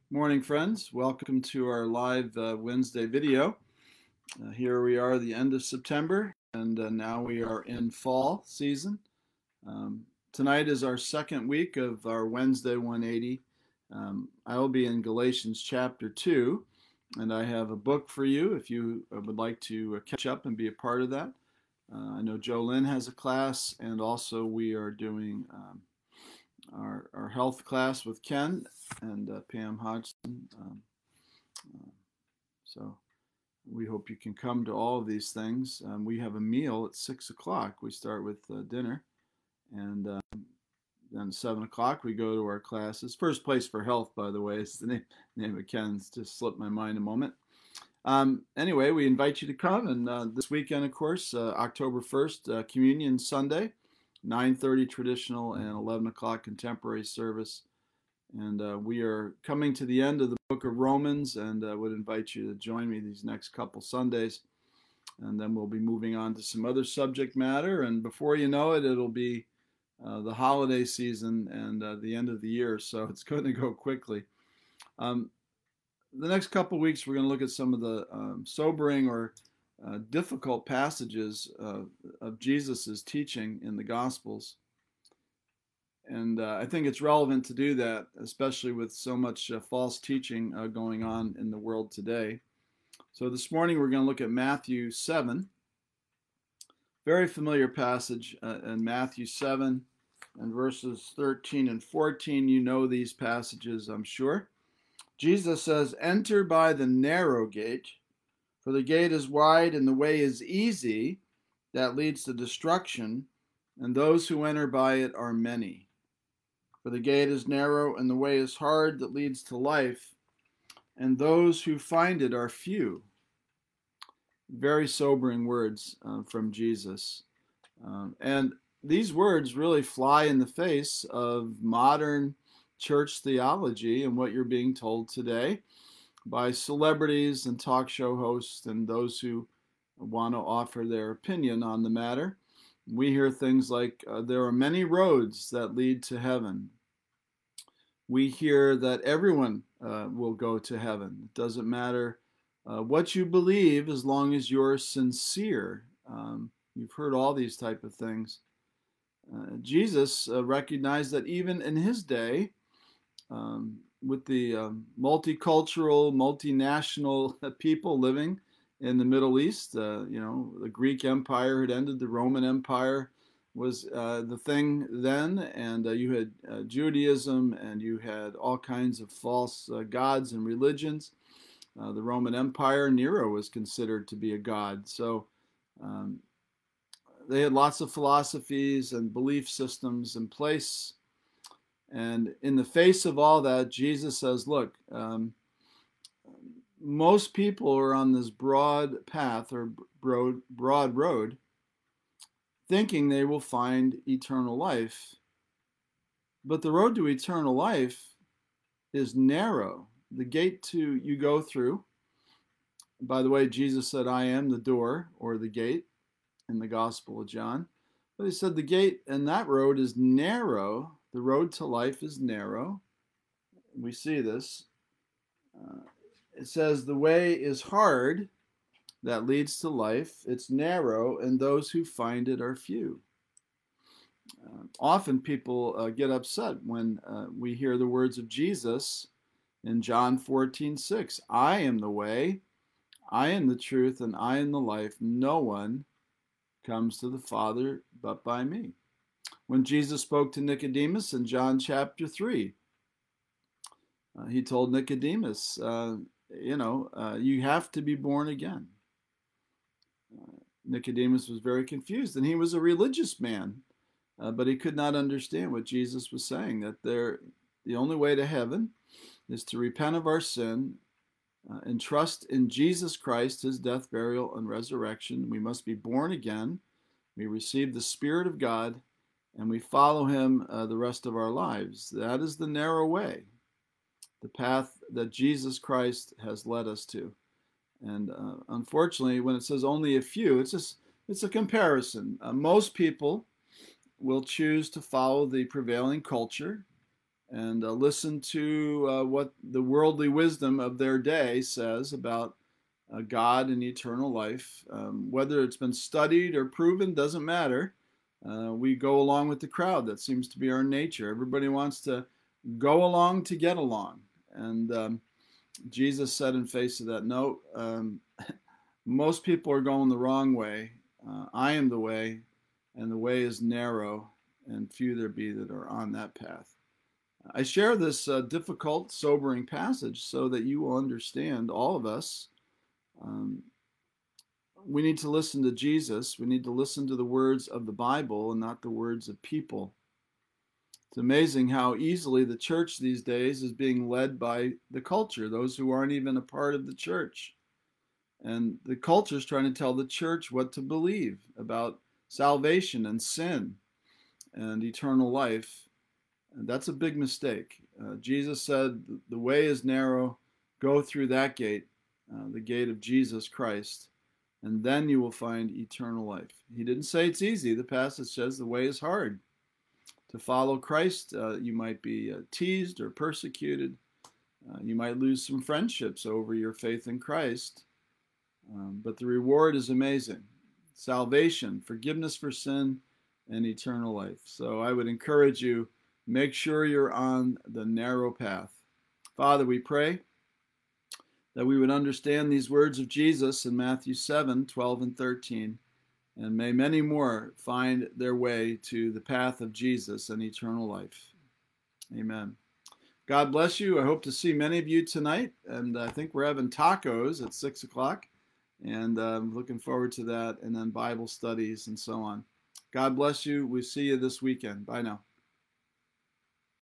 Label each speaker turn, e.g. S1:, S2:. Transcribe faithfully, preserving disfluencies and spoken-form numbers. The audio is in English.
S1: Morning, friends. Welcome to our live uh, Wednesday video. Uh, here we are, the end of September, and uh, now we are in fall season. Um, tonight is our second week of our Wednesday one eighty. Um, I will be in Galatians chapter two, and I have a book for you if you uh, would like to uh, catch up and be a part of that. Uh, I know Joe Lynn has a class, and also we are doing um, our, our health class with Ken and uh, Pam Hodgson. Um, uh, so we hope you can come to all of these things. Um, we have a meal at six o'clock. We start with uh, dinner, and um, then seven o'clock we go to our classes. First Place for Health, by the way, is the name, name of Ken's. Just slipped my mind a moment. Um, anyway, we invite you to come, and uh, this weekend, of course, uh, October first, uh, Communion Sunday, nine thirty traditional and eleven o'clock contemporary service. And uh, we are coming to the end of the book of Romans, and I uh, would invite you to join me these next couple Sundays. And then we'll be moving on to some other subject matter. And before you know it, it'll be uh, the holiday season and uh, the end of the year. So it's going to go quickly. Um, the next couple weeks, we're going to look at some of the um, sobering or uh, difficult passages uh, of Jesus's teaching in the Gospels. And uh, I think it's relevant to do that, especially with so much uh, false teaching uh, going on in the world today. So this morning we're going to look at Matthew seven. Very familiar passage uh, in Matthew seven and verses thirteen and fourteen. You know these passages, I'm sure. Jesus says, "Enter by the narrow gate, for the gate is wide and the way is easy that leads to destruction, and those who enter by it are many. For the gate is narrow and the way is hard that leads to life, and those who find it are few." Very sobering words uh, from Jesus. Um, and these words really fly in the face of modern church theology and what you're being told today by celebrities and talk show hosts and those who want to offer their opinion on the matter. We hear things like, uh, there are many roads that lead to heaven. We hear that everyone uh, will go to heaven. It doesn't matter uh, what you believe as long as you're sincere. Um, you've heard all these type of things. Uh, Jesus uh, recognized that even in his day, um, with the um, multicultural, multinational people living in the Middle East, uh, you know, the Greek Empire had ended, the Roman Empire was uh, the thing then, and uh, you had uh, Judaism, and you had all kinds of false uh, gods and religions. Uh, the Roman Empire, Nero was considered to be a god. So um, they had lots of philosophies and belief systems in place. And in the face of all that, Jesus says, look, um, most people are on this broad path or broad, broad road thinking they will find eternal life. But the road to eternal life is narrow. The gate to you go through, by the way, Jesus said, "I am the door," or the gate, in the Gospel of John. But he said the gate and that road is narrow. The road to life is narrow. We see this. Uh, it says the way is hard that leads to life. It's narrow, and those who find it are few. Uh, often people uh, get upset when uh, we hear the words of Jesus in John fourteen six. "I am the way, I am the truth, and I am the life. No one comes to the Father but by me." When Jesus spoke to Nicodemus in John chapter three, uh, he told Nicodemus, uh, you know, uh, you have to be born again. Uh, Nicodemus was very confused, and he was a religious man, uh, but he could not understand what Jesus was saying, that there, the only way to heaven is to repent of our sin uh, and trust in Jesus Christ, his death, burial, and resurrection. We must be born again. We receive the Spirit of God, and we follow him uh, the rest of our lives. That is the narrow way, the path that Jesus Christ has led us to. And uh, unfortunately, when it says only a few, it's just it's a comparison. Uh, most people will choose to follow the prevailing culture and uh, listen to uh, what the worldly wisdom of their day says about uh, God and eternal life. Um, whether it's been studied or proven doesn't matter. Uh, we go along with the crowd. That seems to be our nature. Everybody wants to go along to get along. And um, Jesus said in face of that, no, um, most people are going the wrong way. Uh, I am the way, and the way is narrow, and few there be that are on that path. I share this uh, difficult, sobering passage so that you will understand, all of us, um, we need to listen to Jesus. We need to listen to the words of the Bible and not the words of people. It's amazing how easily the church these days is being led by the culture, those who aren't even a part of the church. And the culture is trying to tell the church what to believe about salvation and sin and eternal life. And that's a big mistake. Uh, Jesus said, the way is narrow, go through that gate, uh, the gate of Jesus Christ, and then you will find eternal life. He didn't say it's easy. The passage says the way is hard. To follow Christ, uh, you might be uh, teased or persecuted. Uh, you might lose some friendships over your faith in Christ. Um, but the reward is amazing. Salvation, forgiveness for sin, and eternal life. So I would encourage you, make sure you're on the narrow path. Father, we pray that we would understand these words of Jesus in Matthew seven, twelve, and thirteen, and may many more find their way to the path of Jesus and eternal life. Amen. God bless you. I hope to see many of you tonight, and I think we're having tacos at six o'clock, and I'm looking forward to that, and then Bible studies and so on. God bless you. We see you this weekend. Bye now.